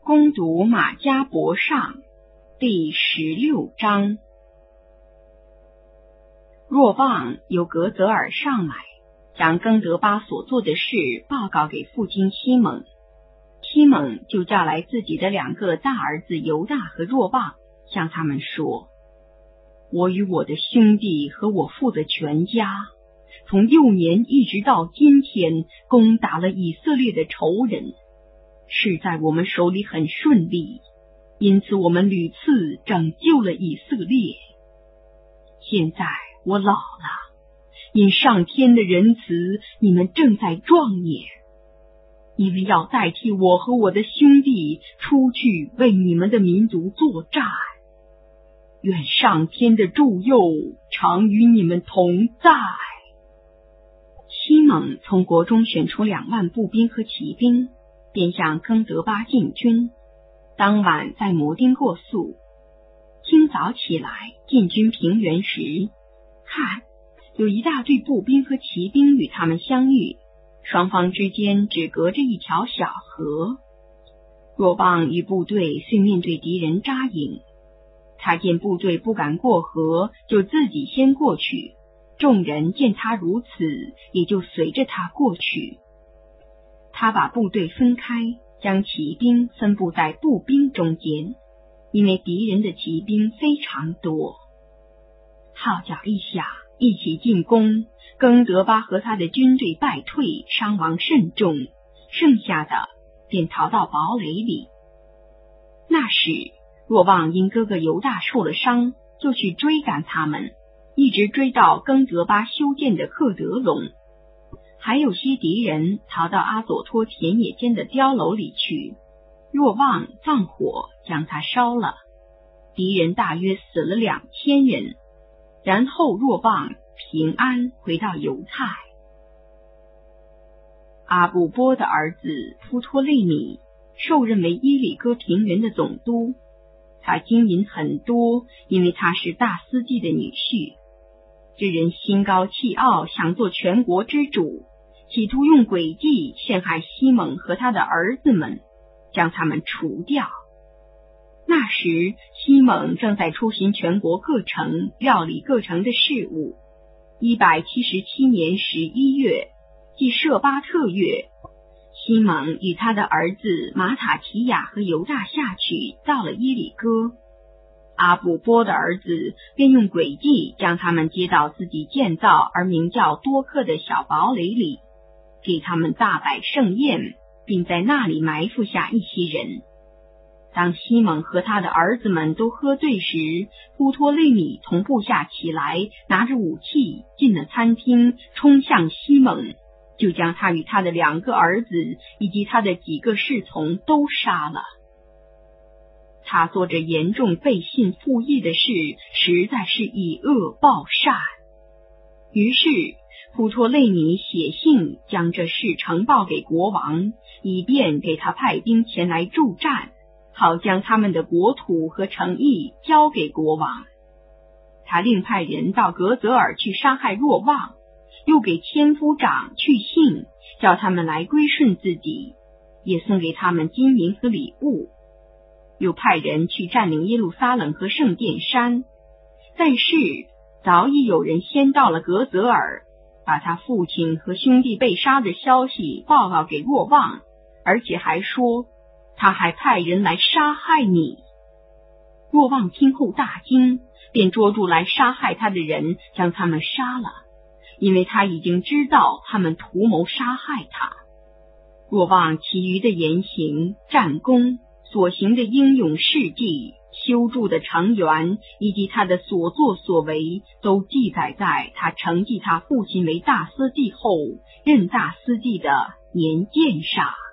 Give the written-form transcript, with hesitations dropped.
攻读马家博上第16章。若望由格泽尔上来，将更德巴所做的事报告给父亲西蒙。西蒙就叫来自己的2个大儿子犹大和若望，向他们说：我与我的兄弟和我父的全家，从幼年一直到今天，攻打了以色列的仇人，是在我们手里很顺利，因此我们屡次拯救了以色列。现在我老了，因上天的仁慈，你们正在壮年，你们要代替我和我的兄弟出去为你们的民族作战。愿上天的助佑常与你们同在。西蒙从国中选出2万步兵和骑兵，便向更德巴进军。当晚在摩丁过宿。清早起来进军平原时，看，有一大队步兵和骑兵与他们相遇，双方之间只隔着一条小河。若望与部队遂面对敌人扎营，他见部队不敢过河，就自己先过去，众人见他如此，也就随着他过去。他把部队分开，将骑兵分布在步兵中间，因为敌人的骑兵非常多。号角一响，一起进攻，更德巴和他的军队败退，伤亡甚重，剩下的便逃到堡垒里。那时若望因哥哥犹大受了伤，就去追赶他们，一直追到更德巴修建的克德隆。还有些敌人逃到阿佐托田野间的碉楼里去，若望放火将它烧了，敌人大约死了2000人。然后若望平安回到犹太。阿布波的儿子夫托利米受任为伊里哥平原的总督，他金银很多，因为他是大司祭的女婿。这人心高气傲，想做全国之主，企图用诡计陷害西蒙和他的儿子们，将他们除掉。那时西蒙正在出行全国各城，料理各城的事务。177年11月，即舍巴特月，西蒙与他的儿子马塔提亚和犹大下去，到了伊里哥。阿布波的儿子便用诡计将他们接到自己建造而名叫多克的小堡垒里，给他们大摆盛宴，并在那里埋伏下一些人。当西蒙和他的儿子们都喝醉时，夫托利米从部下起来，拿着武器进了餐厅，冲向西蒙，就将他与他的2个儿子以及他的几个侍从都杀了。他做着严重背信负义的事，实在是以恶报善。于是夫托利米写信将这事呈报给国王，以便给他派兵前来助战，好将他们的国土和城邑交给国王。他另派人到格泽尔去杀害若望，又给千夫长去信，叫他们来归顺自己，也送给他们金银和礼物。又派人去占领耶路撒冷和圣殿山。但是早已有人先到了格泽尔，把他父亲和兄弟被杀的消息报告给若望，而且还说他还派人来杀害你。若望听后大惊，便捉住来杀害他的人，将他们杀了，因为他已经知道他们图谋杀害他。若望其余的言行、战功、所行的英勇事迹、修筑的城垣，以及他的所作所为，都记载在他承继他父亲为大司祭后任大司祭的年鉴上。